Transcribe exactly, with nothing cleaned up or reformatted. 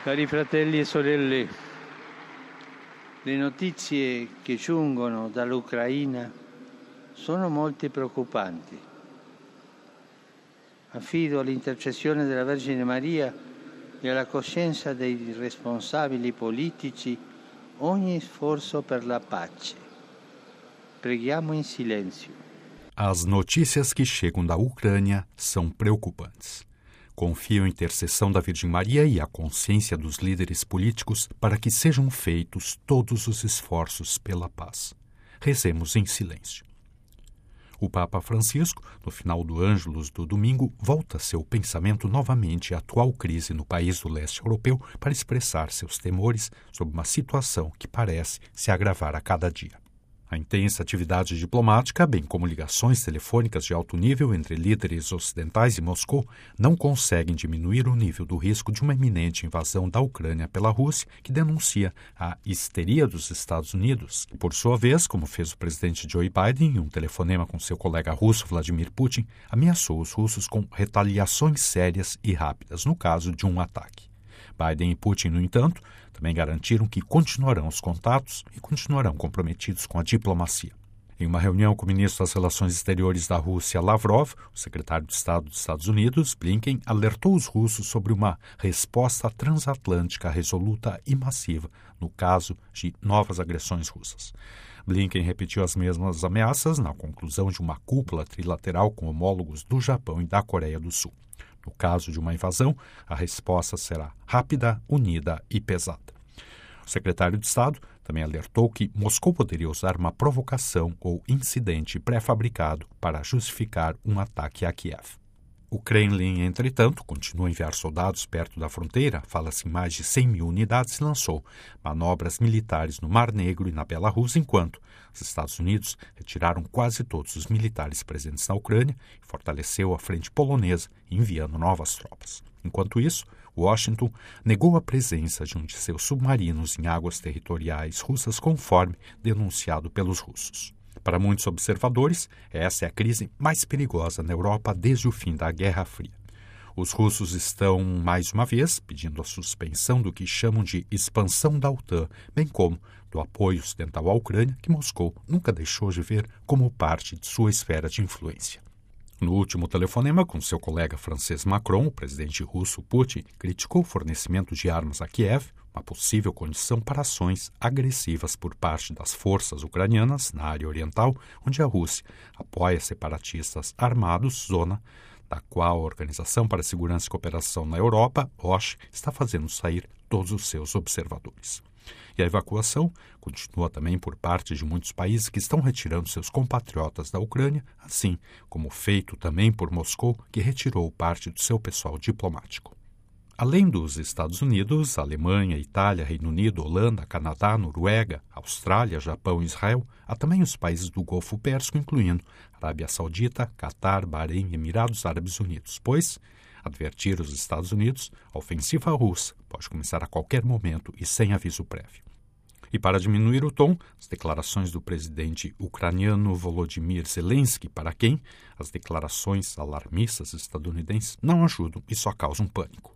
Cari fratelli e sorelle, le notizie che giungono dall'Ucraina sono molto preoccupanti. Affido all'intercessione della Vergine Maria e alla coscienza dei responsabili politici ogni sforzo per la pace. Preghiamo em silêncio. As notícias que chegam da Ucrânia são preocupantes. Confio em intercessão da Virgem Maria e a consciência dos líderes políticos para que sejam feitos todos os esforços pela paz. Rezemos em silêncio. O Papa Francisco, no final do Ângelus do domingo, volta seu pensamento novamente à atual crise no país do leste europeu para expressar seus temores sobre uma situação que parece se agravar a cada dia. A intensa atividade diplomática, bem como ligações telefônicas de alto nível entre líderes ocidentais e Moscou, não conseguem diminuir o nível do risco de uma iminente invasão da Ucrânia pela Rússia, que denuncia a histeria dos Estados Unidos, que, por sua vez, como fez o presidente Joe Biden em um telefonema com seu colega russo Vladimir Putin, ameaçou os russos com retaliações sérias e rápidas no caso de um ataque. Biden e Putin, no entanto, também garantiram que continuarão os contatos e continuarão comprometidos com a diplomacia. Em uma reunião com o ministro das Relações Exteriores da Rússia, Lavrov, o secretário de Estado dos Estados Unidos, Blinken, alertou os russos sobre uma resposta transatlântica resoluta e massiva no caso de novas agressões russas. Blinken repetiu as mesmas ameaças na conclusão de uma cúpula trilateral com homólogos do Japão e da Coreia do Sul. No caso de uma invasão, a resposta será rápida, unida e pesada. O secretário de Estado também alertou que Moscou poderia usar uma provocação ou incidente pré-fabricado para justificar um ataque a Kiev. O Kremlin, entretanto, continua a enviar soldados perto da fronteira, fala-se em mais de cem mil unidades e lançou manobras militares no Mar Negro e na Belarus, enquanto os Estados Unidos retiraram quase todos os militares presentes na Ucrânia e fortaleceu a frente polonesa, enviando novas tropas. Enquanto isso, Washington negou a presença de um de seus submarinos em águas territoriais russas, conforme denunciado pelos russos. Para muitos observadores, essa é a crise mais perigosa na Europa desde o fim da Guerra Fria. Os russos estão, mais uma vez, pedindo a suspensão do que chamam de expansão da OTAN, bem como do apoio ocidental à Ucrânia, que Moscou nunca deixou de ver como parte de sua esfera de influência. No último telefonema com seu colega francês Macron, o presidente russo Putin criticou o fornecimento de armas a Kiev, uma possível condição para ações agressivas por parte das forças ucranianas na área oriental, onde a Rússia apoia separatistas armados, zona da qual a Organização para a Segurança e Cooperação na Europa, O S C E, está fazendo sair todos os seus observadores. E a evacuação continua também por parte de muitos países que estão retirando seus compatriotas da Ucrânia, assim como feito também por Moscou, que retirou parte do seu pessoal diplomático. Além dos Estados Unidos, Alemanha, Itália, Reino Unido, Holanda, Canadá, Noruega, Austrália, Japão e Israel, há também os países do Golfo Pérsico, incluindo Arábia Saudita, Catar, Bahrein e Emirados Árabes Unidos, pois, advertir os Estados Unidos, a ofensiva russa pode começar a qualquer momento e sem aviso prévio. E para diminuir o tom, as declarações do presidente ucraniano Volodymyr Zelensky, para quem as declarações alarmistas estadunidenses não ajudam e só causam pânico.